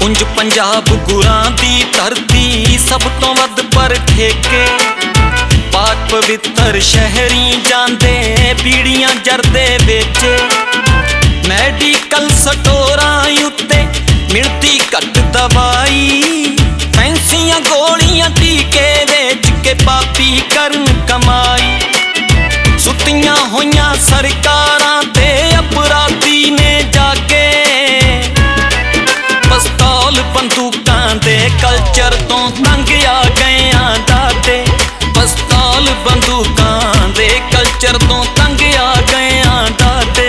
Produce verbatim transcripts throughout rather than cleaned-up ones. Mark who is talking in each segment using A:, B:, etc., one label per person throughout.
A: ਪੁੰਜ ਪੰਜਾਬ ਗੁਰਾਂ ਦੀ ਧਰਤੀ ਸਭ ਤੋਂ ਵੱਧ ਪਰ ਠੇਕੇ ਪਾਕ ਪਵਿੱਤਰ ਸ਼ਹਿਰੀ ਜਾਂਦੇ ਪੀੜੀਆਂ ਜਰਦੇ ਵਿੱਚ ਮੈਡੀਕਲ ਸਟੋਰਾਂ ਉੱਤੇ ਮਿਲਦੀ ਘੱਟ ਦਵਾਈ ਫੈਂਸੀਆਂ ਗੋਲੀਆਂ ਟੀਕੇ ਵੇਚ ਕੇ ਪਾਪੀ ਕਰਨ ਕਮਾਈ ਸੁੱਤੀਆਂ ਹੋਈਆਂ ਸਰਕਾਰਾਂ ਤੇ ਅਪਰਾਧੀ ਨੇ ਜਾਗੇ ਪਿਸਤੌਲ ਬੰਦੂਕਾਂ ਦੇ ਕਲਚਰ ਤੋਂ ਤੰਗ ਆ ਗਏ ਆਂ ਦਾਦੇ ਪਿਸਤੌਲ ਬੰਦੂਕਾਂ ਦੇ ਕਲਚਰ ਤੋਂ ਤੰਗ ਆ ਗਏ ਆਂ ਦਾਦੇ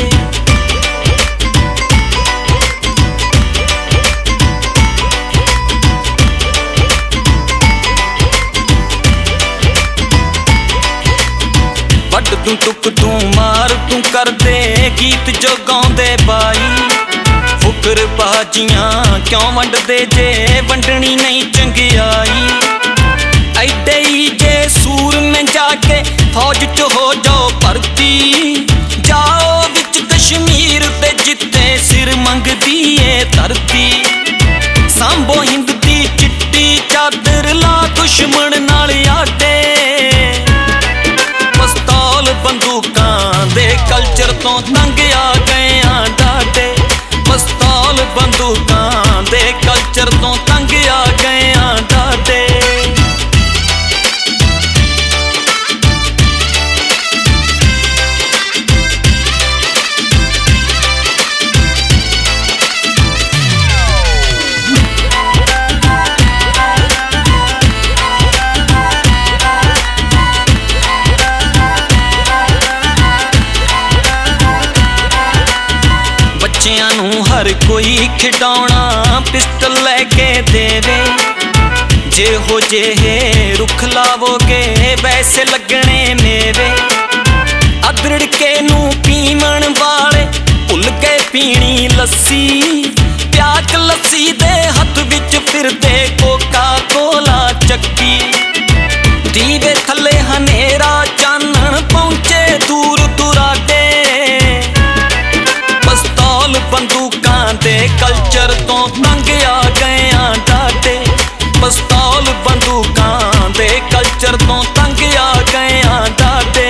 A: ਵੱਢ ਤੂੰ ਟੁੱਕ ਤੂੰ ਮਾਰ ਤੂੰ ਕਰਦੇ ਗੀਤ ਜੋ ਗਾਉਂਦੇ ਬਾਈ ਫੁਕਰ ਬਾਜੀਆਂ ਕਿਉਂ ਵੰਡਦੇ ਜੇ ਵੰਡਣੀ ਨਹੀਂ ਚੰਗਿਆਈ ਐਡੇ ਹੀ ਜੇ ਸੂਰ ਮੈਂ ਜਾ ਕੇ ਫੌਜ ਚ ਹੋ ਜਾਓ ਭਰਤੀ ਜਾਓ ਵਿੱਚ ਕਸ਼ਮੀਰ ਤੇ ਜਿੱਤੇ ਸਿਰ ਮੰਗਦੀ ਏ ਧਰਤੀ ਸਾਂਭੋ ਹਿੰਦ ਦੀ ਚਿੱਟੀ ਚਾਦਰ ਲਾ ਦੁਸ਼ਮਣ ਨਾਲ ਆਟੇ ਪਿਸਤੌਲ ਬੰਦੂਕਾਂ ਦੇ ਕਲਚਰ ਤੋਂ ਤੰਗ ਆ ਗਏ ਆਂ ਦਾਦੇ ਪਿਸਤੌਲ ਬੰਦੂਕਾਂ ਦੇ ਕਲਚਰ ਤੋਂ ਤੰਗ ਆ ਗਏ ਆਂ ਦਾਦੇ ਬੱਚਿਆਂ ਨੂੰ ਹਰ ਕੋਈ ਖਿਡੌਣਾ ਪਿਸਟਲ ਲੈ ਕੇ ਦੇਵੇ ਜਿਹੋ ਜਿਹੇ ਰੁੱਖ ਲਾਵੋਗੇ ਵੈਸੇ ਲੱਗਣੇ ਮੇਵੇ ਅਦਰੜ ਕੇ ਨੂੰ ਪੀਵਣ ਵਾਲੇ ਭੁੱਲ ਕੇ ਪੀਣੀ ਲੱਸੀ ਪਿਆਕ ਲੱਸੀ ਦੇ ਹੱਥ ਵਿੱਚ ਫਿਰਦੇ ਕੋਕਾ ਕੋਲਾ ਚੱਕੀ ਦੀਵੇ ਥੱਲੇ ਹਨੇਰਾ ਚਾਨਣ ਪਹੁੰਚੇ ਦੂਰ ਦੁਰਾਡੇ ਪਿਸਤੌਲ ਬੰਦੂਕਾਂ ਦੇ ਕਲਚਰ ਤੋਂ ਤੰਗ ਆ ਗਏ ਆਂ ਦਾਦੇ ਪਿਸਤੌਲ ਬੰਦੂਕਾਂ ਦੇ ਕਲਚਰ ਤੋਂ ਤੰਗ ਆ ਗਏ ਆਂ ਦਾਦੇ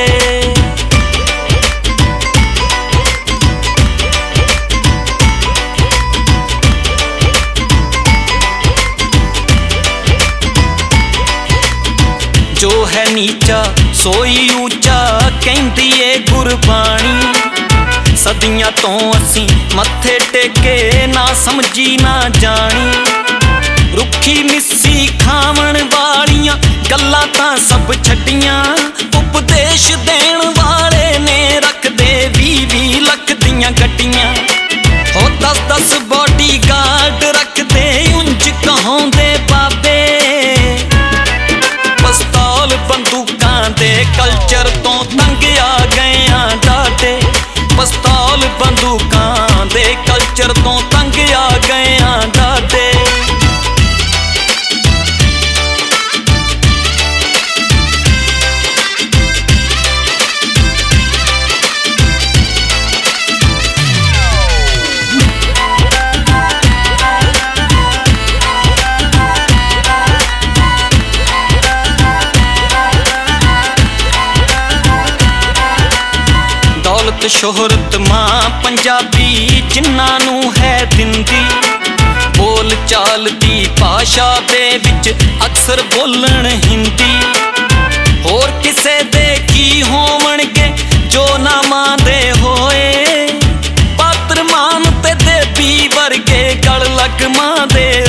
A: ਜੋ ਹੈ ਨੀਚਾ ਸੋਈ ਉੱਚਾ ਕਹਿੰਦੀ ਏ ਗੁਰਬਾਣੀ ਸਦੀਆਂ ਤੋਂ ਅਸੀਂ ਮੱਥੇ ਟੇਕੇ ਨਾ ਸਮਝੀ ਨਾ ਜਾਣੀ ਰੁੱਖੀ ਮਿੱਸੀ ਖਾਵਣ ਵਾਲੀਆਂ ਗੱਲਾਂ ਤਾਂ ਸਭ ਛੱਡੀਆਂ ਉਪਦੇਸ਼ ਦੇਣ ਵਾਲੇ ਨੇ ਰੱਖਦੇ ਵੀਹ ਵੀਹ ਲੱਖ ਦੀਆਂ ਗੱਡੀਆਂ ਹੋ ਦਸ ਦਸ ਬੋਡੀਗਾਰਡ ਰੱਖਦੇ ਉਂਝ ਕਹਾਉਂਦੇ ਬਾਬੇ ਪਿਸਤੌਲ ਬੰਦੂਕਾਂ ਦੇ ਕਲਚਰ ਤੋਂ ਤੰਗ ਆ ਗਏ ਆਂ ਦਾਦੇ ਪਿਸਤੌਲ ਬੰਦੂਕਾਂ ਦੇ ਕਲਚਰ ਤੋਂ ਤੰਗ ਆ ਗਏ ਆਂ ਦਾਦੇ ਦੌਲਤ ਸ਼ੋਹਰਤ ਮਾਂ ਪੰਜਾਬੀ ਜਿਨ੍ਹਾਂ ਨੂੰ ਹੈ ਦਿੰਦੀ ਬੋਲ ਚਾਲ ਦੀ ਭਾਸ਼ਾ ਦੇ ਵਿੱਚ ਅਕਸਰ ਬੋਲਣ ਹਿੰਦੀ ਹੋਰ ਕਿਸੇ ਦੇ ਕੀ ਹੋਵਣਗੇ ਜੋ ਨਾ ਮੰਨਦੇ ਹੋਏ ਪਾਤਰ ਮਾਨ ਤੇ ਦੇਵੀ ਵਰਗੇ ਗਲ ਲਗਮਾਂ ਦੇ